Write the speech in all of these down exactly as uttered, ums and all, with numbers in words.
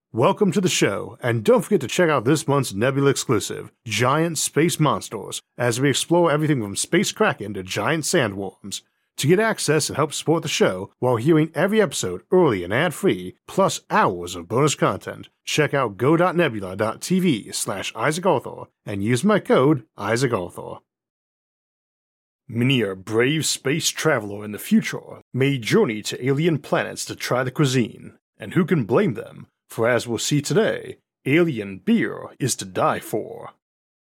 Welcome to the show, and don't forget to check out this month's Nebula exclusive, Giant Space Monsters, as we explore everything from space kraken to giant sandworms. To get access and help support the show while hearing every episode early and ad-free, plus hours of bonus content, check out go.nebula.tv slash Isaac Arthur and use my code Isaac Arthur. Many a brave space traveler in the future may journey to alien planets to try the cuisine, and who can blame them? For as we'll see today, alien beer is to die for.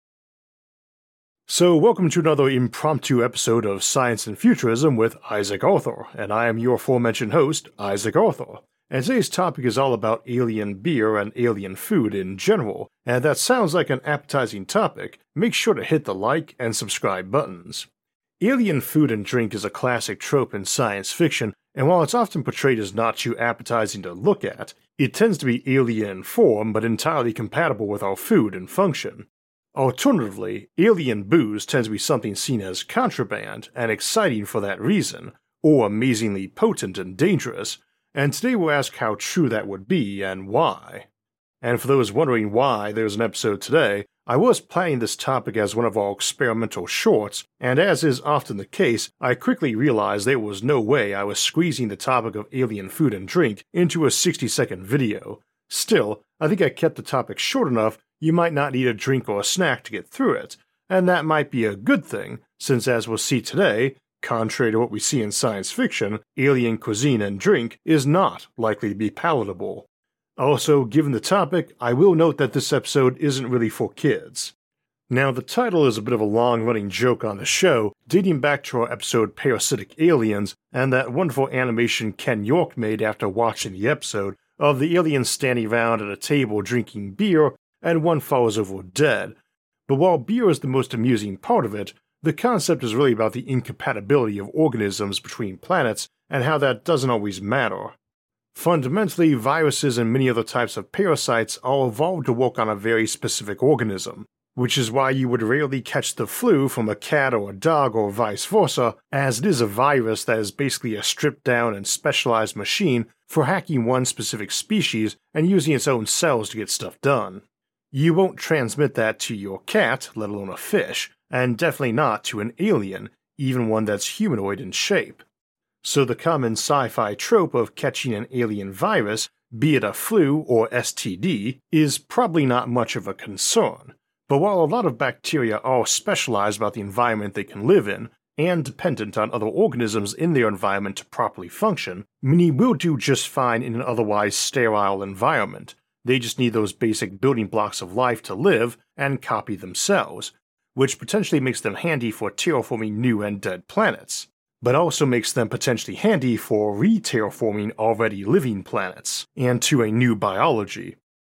So welcome to another impromptu episode of Science and Futurism with Isaac Arthur, and I am your aforementioned host, Isaac Arthur. And today's topic is all about alien beer and alien food in general, and if that sounds like an appetizing topic, make sure to hit the like and subscribe buttons. Alien food and drink is a classic trope in science fiction, and while it's often portrayed as not too appetizing to look at, it tends to be alien in form but entirely compatible with our food and function. Alternatively, alien booze tends to be something seen as contraband and exciting for that reason, or amazingly potent and dangerous, and today we'll ask how true that would be and why. And for those wondering why there's an episode today, I was planning this topic as one of our experimental shorts, and as is often the case, I quickly realized there was no way I was squeezing the topic of alien food and drink into a sixty second video. Still, I think I kept the topic short enough you might not need a drink or a snack to get through it, and that might be a good thing, since as we'll see today, contrary to what we see in science fiction, alien cuisine and drink is not likely to be palatable. Also, given the topic, I will note that this episode isn't really for kids. Now, the title is a bit of a long-running joke on the show, dating back to our episode Parasitic Aliens, and that wonderful animation Ken York made after watching the episode, of the aliens standing around at a table drinking beer, and one falls over dead. But while beer is the most amusing part of it, the concept is really about the incompatibility of organisms between planets, and how that doesn't always matter. Fundamentally, viruses and many other types of parasites are evolved to work on a very specific organism, which is why you would rarely catch the flu from a cat or a dog or vice versa, as it is a virus that is basically a stripped-down and specialized machine for hacking one specific species and using its own cells to get stuff done. You won't transmit that to your cat, let alone a fish, and definitely not to an alien, even one that's humanoid in shape. So the common sci-fi trope of catching an alien virus, be it a flu or S T D, is probably not much of a concern. But while a lot of bacteria are specialized about the environment they can live in, and dependent on other organisms in their environment to properly function, many will do just fine in an otherwise sterile environment. They just need those basic building blocks of life to live and copy themselves, which potentially makes them handy for terraforming new and dead planets, but also makes them potentially handy for re-terraforming already living planets, and to a new biology.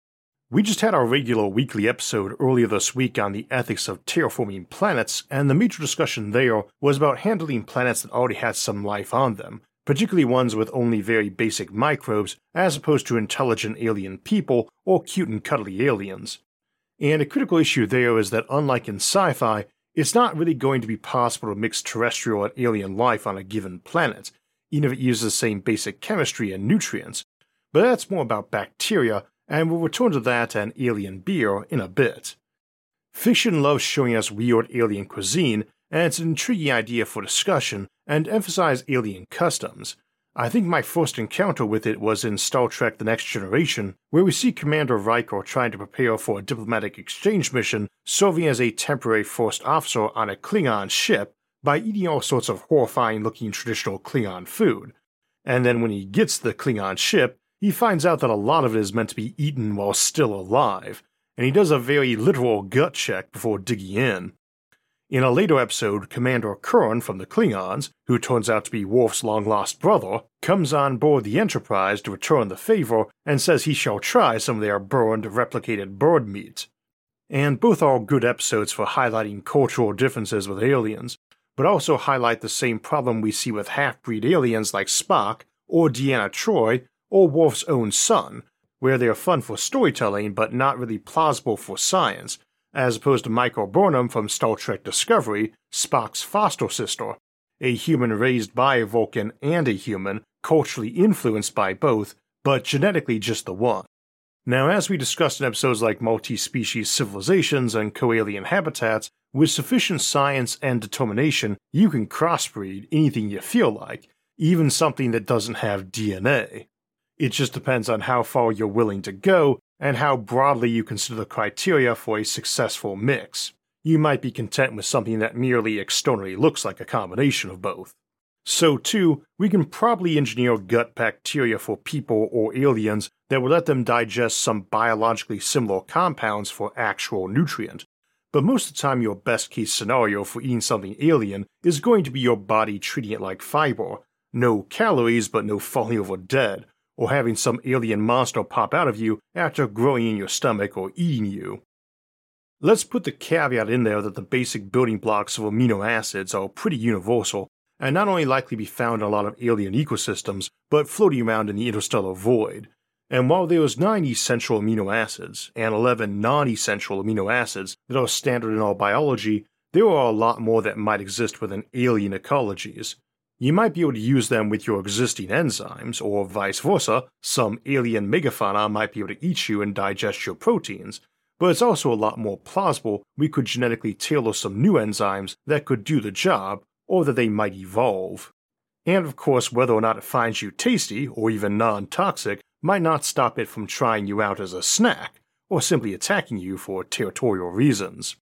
We just had our regular weekly episode earlier this week on the ethics of terraforming planets, and the major discussion there was about handling planets that already had some life on them, particularly ones with only very basic microbes as opposed to intelligent alien people or cute and cuddly aliens. And a critical issue there is that unlike in sci-fi, it's not really going to be possible to mix terrestrial and alien life on a given planet, even if it uses the same basic chemistry and nutrients, but that's more about bacteria, and we'll return to that and alien beer in a bit. Fiction loves showing us weird alien cuisine, and it's an intriguing idea for discussion, and emphasize alien customs. I think my first encounter with it was in Star Trek The Next Generation, where we see Commander Riker trying to prepare for a diplomatic exchange mission, serving as a temporary first officer on a Klingon ship by eating all sorts of horrifying-looking traditional Klingon food. And then when he gets to the Klingon ship, he finds out that a lot of it is meant to be eaten while still alive, and he does a very literal gut check before digging in. In a later episode, Commander Kurn from the Klingons, who turns out to be Worf's long-lost brother, comes on board the Enterprise to return the favor and says he shall try some of their burned, replicated bird meat. And both are good episodes for highlighting cultural differences with aliens, but also highlight the same problem we see with half-breed aliens like Spock, or Deanna Troi, or Worf's own son, where they are fun for storytelling but not really plausible for science, as opposed to Michael Burnham from Star Trek Discovery, Spock's foster sister, a human raised by a Vulcan and a human, culturally influenced by both, but genetically just the one. Now, as we discussed in episodes like multi-species civilizations and co-alien habitats, with sufficient science and determination, you can crossbreed anything you feel like, even something that doesn't have D N A. It just depends on how far you're willing to go and how broadly you consider the criteria for a successful mix. You might be content with something that merely externally looks like a combination of both. So too, we can probably engineer gut bacteria for people or aliens that will let them digest some biologically similar compounds for actual nutrient. But most of the time your best case scenario for eating something alien is going to be your body treating it like fiber. No calories but no falling over dead, or having some alien monster pop out of you after growing in your stomach or eating you. Let's put the caveat in there that the basic building blocks of amino acids are pretty universal, and not only likely be found in a lot of alien ecosystems, but floating around in the interstellar void. And while there's nine essential amino acids, and eleven non-essential amino acids that are standard in all biology, there are a lot more that might exist within alien ecologies. You might be able to use them with your existing enzymes, or vice versa, some alien megafauna might be able to eat you and digest your proteins, but it's also a lot more plausible we could genetically tailor some new enzymes that could do the job, or that they might evolve. And of course, whether or not it finds you tasty, or even non-toxic, might not stop it from trying you out as a snack, or simply attacking you for territorial reasons.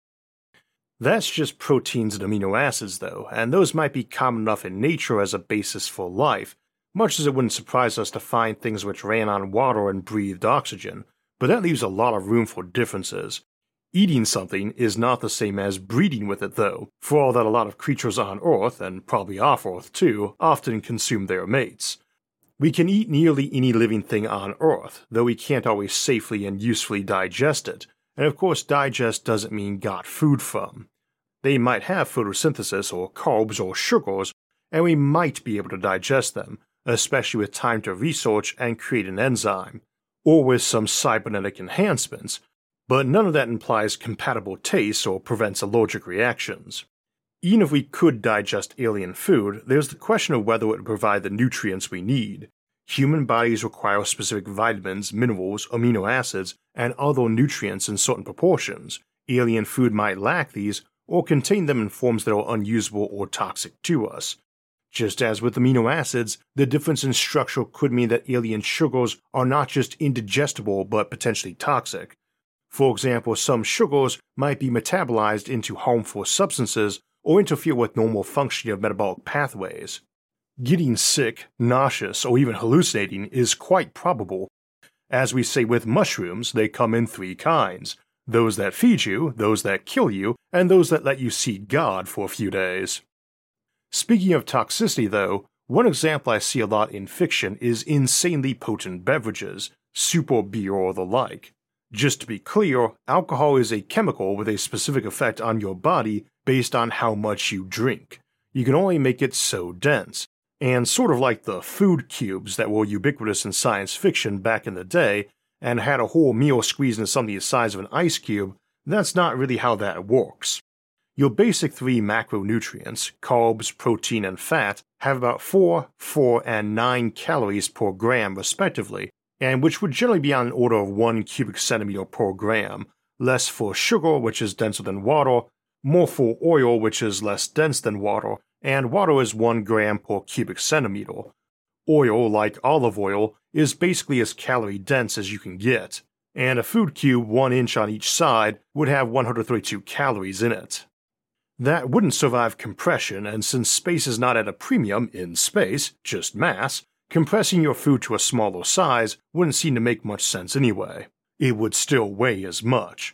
That's just proteins and amino acids though, and those might be common enough in nature as a basis for life, much as it wouldn't surprise us to find things which ran on water and breathed oxygen, but that leaves a lot of room for differences. Eating something is not the same as breeding with it though, for all that a lot of creatures on Earth, and probably off Earth too, often consume their mates. We can eat nearly any living thing on Earth, though we can't always safely and usefully digest it, and of course digest doesn't mean got food from. They might have photosynthesis or carbs or sugars, and we might be able to digest them, especially with time to research and create an enzyme, or with some cybernetic enhancements, but none of that implies compatible tastes or prevents allergic reactions. Even if we could digest alien food, there's the question of whether it would provide the nutrients we need. Human bodies require specific vitamins, minerals, amino acids, and other nutrients in certain proportions. Alien food might lack these, or contain them in forms that are unusable or toxic to us. Just as with amino acids, the difference in structure could mean that alien sugars are not just indigestible but potentially toxic. For example, some sugars might be metabolized into harmful substances or interfere with normal functioning of metabolic pathways. Getting sick, nauseous, or even hallucinating is quite probable. As we say with mushrooms, they come in three kinds: those that feed you, those that kill you, and those that let you see God for a few days. Speaking of toxicity though, one example I see a lot in fiction is insanely potent beverages, super beer or the like. Just to be clear, alcohol is a chemical with a specific effect on your body based on how much you drink. You can only make it so dense, and sort of like the food cubes that were ubiquitous in science fiction back in the day and had a whole meal squeezed into something the size of an ice cube, that's not really how that works. Your basic three macronutrients, carbs, protein, and fat, have about four, four, and nine calories per gram respectively, and which would generally be on an order of one cubic centimeter per gram, less for sugar, which is denser than water, more for oil, which is less dense than water, and water is one gram per cubic centimeter. Oil, like olive oil, is basically as calorie dense as you can get, and a food cube one inch on each side would have one hundred thirty-two calories in it. That wouldn't survive compression, and since space is not at a premium in space, just mass, compressing your food to a smaller size wouldn't seem to make much sense anyway. It would still weigh as much.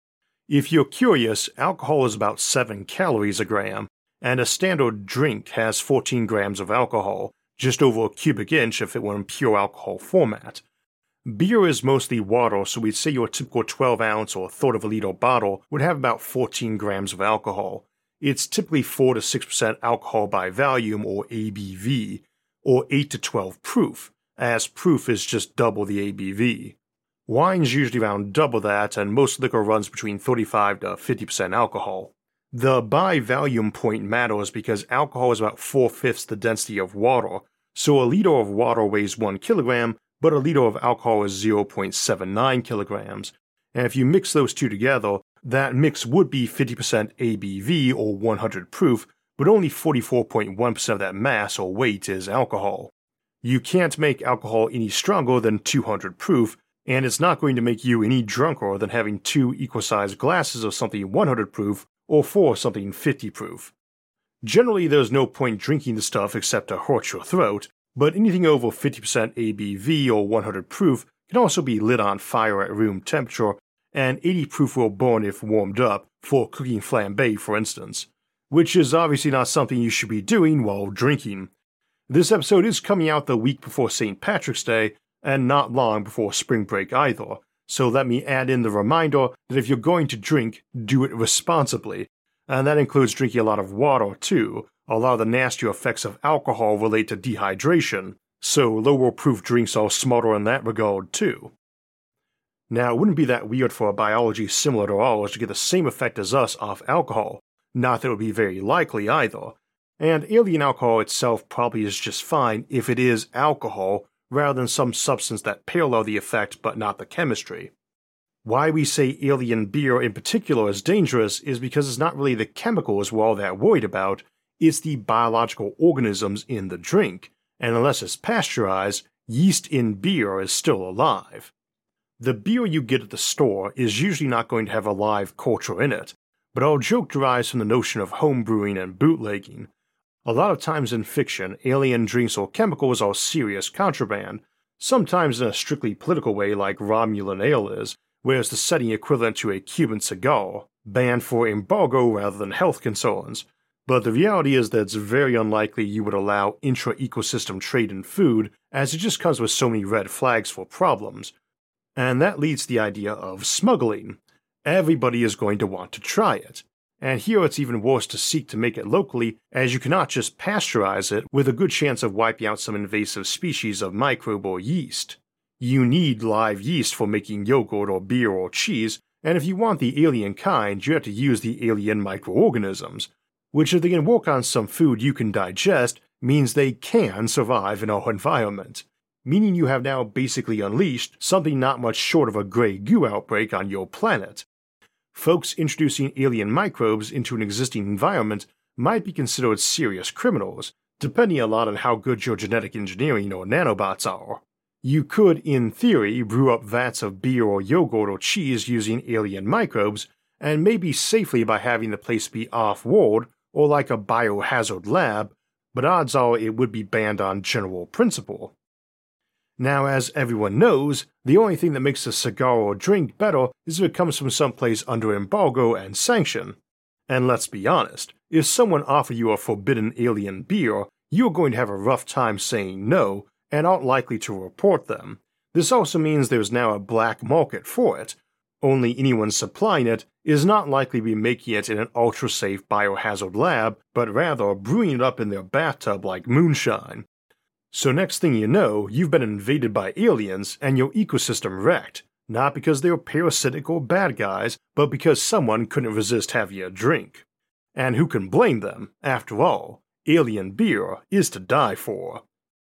If you're curious, alcohol is about seven calories a gram, and a standard drink has fourteen grams of alcohol, just over a cubic inch if it were in pure alcohol format. Beer is mostly water, so we'd say your typical twelve ounce or third of a liter bottle would have about fourteen grams of alcohol. It's typically four to six percent alcohol by volume, or A B V, or eight to twelve proof, as proof is just double the A B V. Wine's usually around double that, and most liquor runs between thirty-five to fifty percent alcohol. The by volume point matters because alcohol is about four-fifths the density of water, so a liter of water weighs one kilogram, but a liter of alcohol is zero point seven nine kilograms, and if you mix those two together, that mix would be fifty percent A B V or one hundred proof, but only forty-four point one percent of that mass or weight is alcohol. You can't make alcohol any stronger than two hundred proof, and it's not going to make you any drunker than having two equal-sized glasses of something one hundred proof or four something fifty proof. Generally, there's no point drinking the stuff except to hurt your throat, but anything over fifty percent A B V or one hundred proof can also be lit on fire at room temperature, and eighty proof will burn if warmed up, for cooking flambe for instance, which is obviously not something you should be doing while drinking. This episode is coming out the week before Saint Patrick's Day, and not long before spring break either, so let me add in the reminder that if you're going to drink, do it responsibly, and that includes drinking a lot of water too. A lot of the nastier effects of alcohol relate to dehydration, so lower proof drinks are smarter in that regard too. Now, it wouldn't be that weird for a biology similar to ours to get the same effect as us off alcohol, not that it would be very likely either, and alien alcohol itself probably is just fine if it is alcohol rather than some substance that parallel the effect but not the chemistry. Why we say alien beer in particular is dangerous is because it's not really the chemicals we're all that worried about, it's the biological organisms in the drink, and unless it's pasteurized, yeast in beer is still alive. The beer you get at the store is usually not going to have a live culture in it, but our joke derives from the notion of homebrewing and bootlegging. A lot of times in fiction, alien drinks or chemicals are serious contraband, sometimes in a strictly political way like Romulan ale is, where it's the setting equivalent to a Cuban cigar, banned for embargo rather than health concerns. But the reality is that it's very unlikely you would allow intra-ecosystem trade in food, as it just comes with so many red flags for problems. And that leads to the idea of smuggling. Everybody is going to want to try it. And here it's even worse to seek to make it locally, as you cannot just pasteurize it with a good chance of wiping out some invasive species of microbe or yeast. You need live yeast for making yogurt or beer or cheese, and if you want the alien kind, you have to use the alien microorganisms, which if they can work on some food you can digest, means they can survive in our environment, meaning you have now basically unleashed something not much short of a grey goo outbreak on your planet. Folks introducing alien microbes into an existing environment might be considered serious criminals, depending a lot on how good your genetic engineering or nanobots are. You could, in theory, brew up vats of beer or yogurt or cheese using alien microbes, and maybe safely by having the place be off-world or like a biohazard lab, but odds are it would be banned on general principle. Now, as everyone knows, the only thing that makes a cigar or drink better is if it comes from someplace under embargo and sanction. And let's be honest, if someone offered you a forbidden alien beer, you are going to have a rough time saying no, and aren't likely to report them. This also means there's now a black market for it. Only anyone supplying it is not likely to be making it in an ultra-safe biohazard lab, but rather brewing it up in their bathtub like moonshine. So next thing you know, you've been invaded by aliens and your ecosystem wrecked, not because they were parasitic or bad guys, but because someone couldn't resist having a drink. And who can blame them? After all, alien beer is to die for.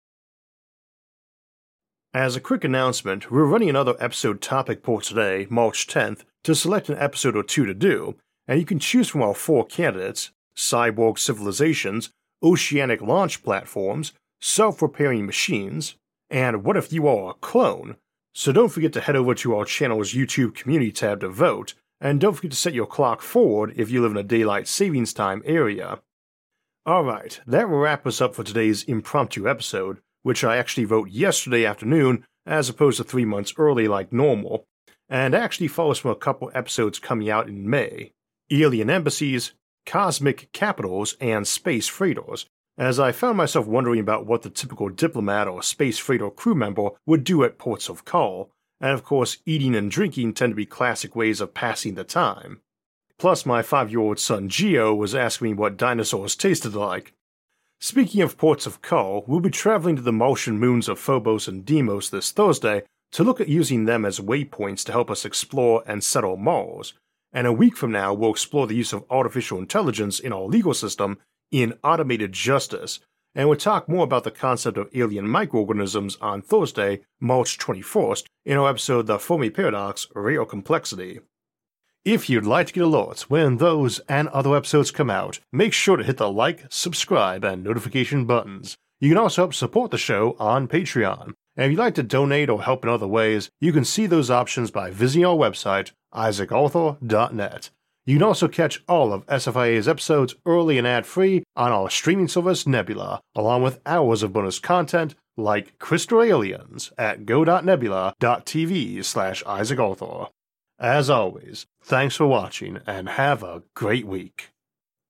As a quick announcement, we're running another episode topic poll today, March tenth, to select an episode or two to do, and you can choose from our four candidates: cyborg civilizations, oceanic launch platforms, self-repairing machines, and what if you are a clone? So don't forget to head over to our channel's YouTube community tab to vote, and don't forget to set your clock forward if you live in a daylight savings time area. Alright, that will wrap us up for today's impromptu episode, which I actually wrote yesterday afternoon as opposed to three months early like normal, and actually follows from a couple episodes coming out in May: Alien Embassies, Cosmic Capitals, and Space Freighters, as I found myself wondering about what the typical diplomat or space freighter crew member would do at ports of call, and of course eating and drinking tend to be classic ways of passing the time. Plus my five-year-old son Geo was asking me what dinosaurs tasted like. Speaking of ports of call, we'll be traveling to the Martian moons of Phobos and Deimos this Thursday to look at using them as waypoints to help us explore and settle Mars, and a week from now we'll explore the use of artificial intelligence in our legal system in Automated Justice, and we'll talk more about the concept of alien microorganisms on Thursday, March twenty-first, in our episode The Fermi Paradox: Real Complexity. If you'd like to get alerts when those and other episodes come out, make sure to hit the like, subscribe, and notification buttons. You can also help support the show on Patreon. And if you'd like to donate or help in other ways, you can see those options by visiting our website, isaac arthur dot net. You can also catch all of S F I A's episodes early and ad-free on our streaming service Nebula, along with hours of bonus content like Crystal Aliens at go dot nebula dot t v slash isaac arthur. As always, thanks for watching and have a great week.